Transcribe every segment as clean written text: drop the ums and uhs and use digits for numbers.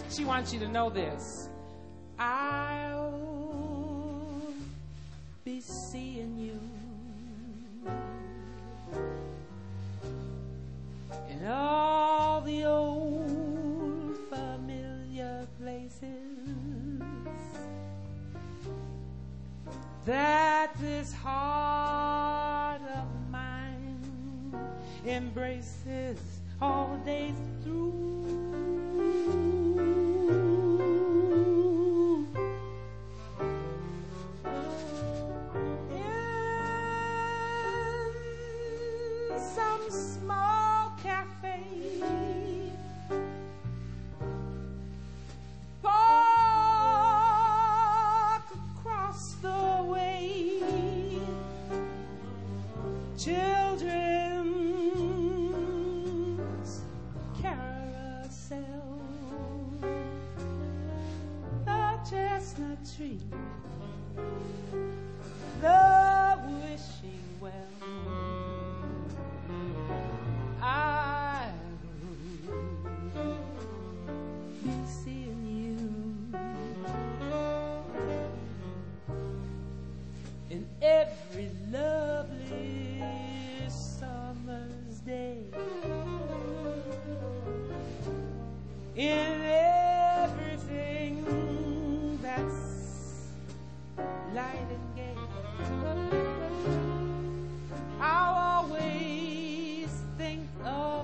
She wants you to know this. I'll be seeing you in all the old familiar places that this heart of mine embraces all days through. In some small cafe park across the way, children's carousel, the chestnut tree, the wishing well. I'll be seeing you in every lovely summer's day, in everything that's light and gay. I'll always think of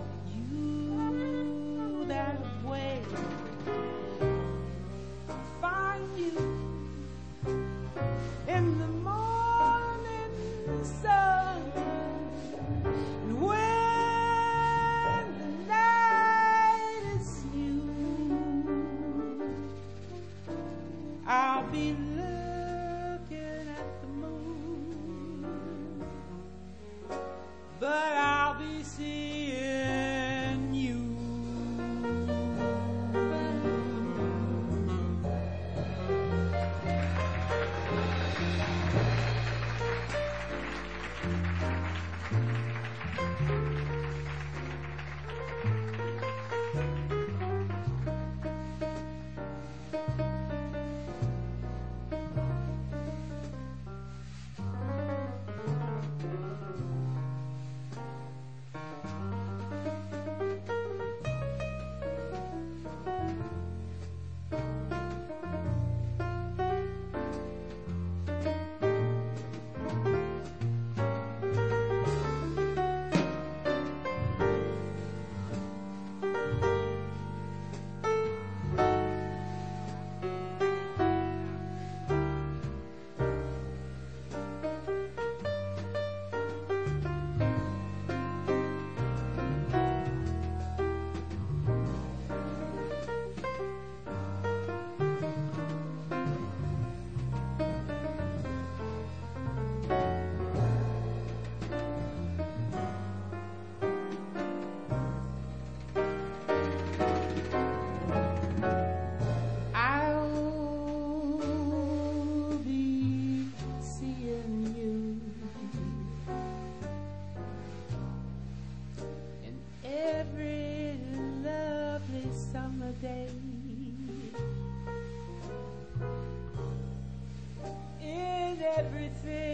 you that way. Find you in the morning sun, and when the night is new, I'll be looking at the moon, but I'll be seeing you. I'll be seeing you in every lovely summer day, in everything